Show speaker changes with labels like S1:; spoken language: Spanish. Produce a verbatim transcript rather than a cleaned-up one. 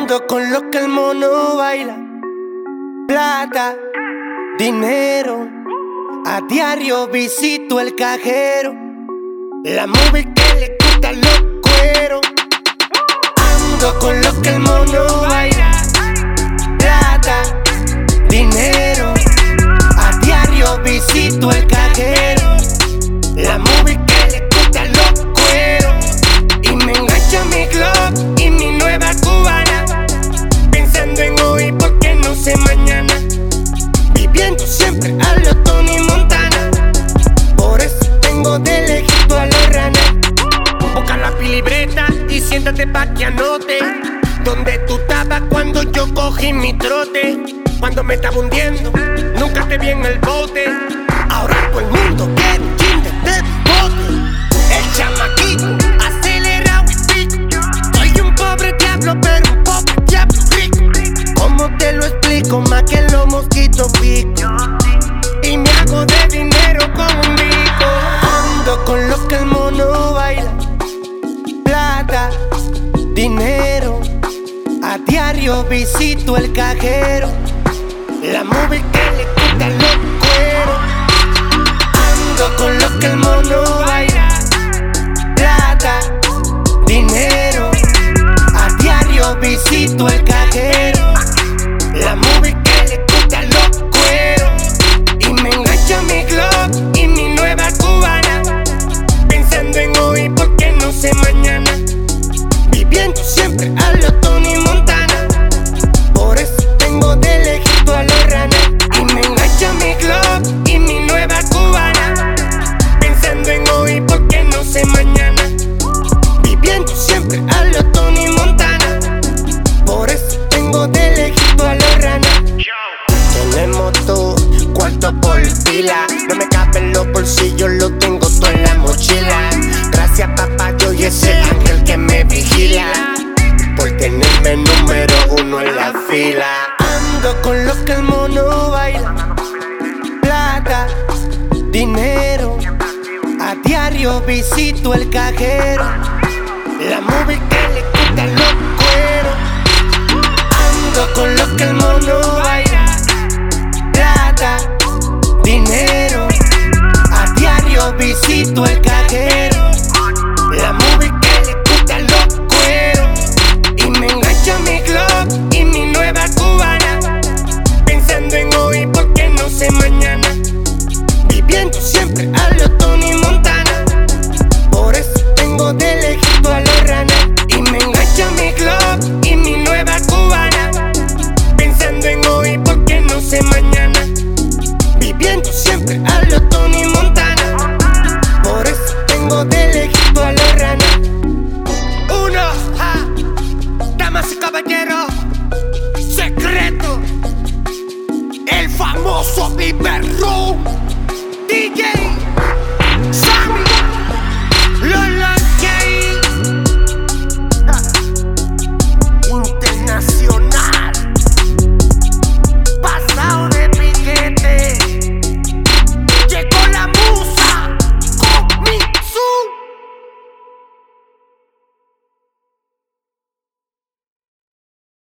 S1: Ando con lo que el mono baila. Plata, dinero, a diario visito el cajero. La móvil que le quita los cueros. Ando con lo que el mono baila. Plata, dinero, a diario visito el cajero. La móvil que le quita los cueros. Y me engancha mi Glock y mi nueva cubana. Pensando en hoy porque no sé mañana. Viviendo siempre a lo Tony Montana. Por eso tengo de lejito a la rana. Busca la libreta y siéntate pa' que anote donde tú estabas cuando yo cogí mi trote. Cuando me estaba hundiendo, nunca te vi en el bote. Ahora todo el mundo quiere un chin de este bote. El chamaquito acelerado y pico. Soy un pobre diablo, pero un pobre diablo rico. ¿Cómo te lo explico? Más que los mosquitos pico. Y me hago de dinero como un rico. Ando con lo que el mono baila. Plata, dinero, a diario visito el cajero. La móvil que le quita los cueros. Ando con lo que el mono baila. Plata, dinero, a diario visito el cajero. La móvil que le quita los cueros. Y me engancha mi Glock y mi nueva cubana. Pensando en hoy porque no sé mañana. Viviendo siempre a lo Tony Montana. Por eso tengo de lejito a la rana. Y me engancha mi Glock y mi nueva cubana. Pensando en hoy porque no sé mañana. Viviendo siempre a lo Tony Montana. Por eso tengo de lejito a la rana. Tenemos todo, cuarto por pila. No me caben los bolsillos, lo tengo todo en la mochila. Gracias papá, yo y ese ángel que me vigila. Por tenerme número uno en la fila. Ando con lo que el mono baila. Plata, dinero, a diario visito el cajero. La móvil que le quita los cueros. Ando con lo que el mono baila. Plata, dinero, a diario visito el cajero. La móvil que le quita los cueros. Y me engancha mi Glock y mi nueva cubana. Pensando en hoy porque no sé mañana. Viviendo siempre a lo Tony Montana. Por eso tengo de lejito a la rana. Y me engancha mi Glock y mi nueva cubana. Pensando en hoy porque no sé mañana. Viviendo siempre a lo Tony Montana. Por eso tengo de lejito a la rana. Uno, ja, damas y caballeros, secreto, el famoso Viper Room, D J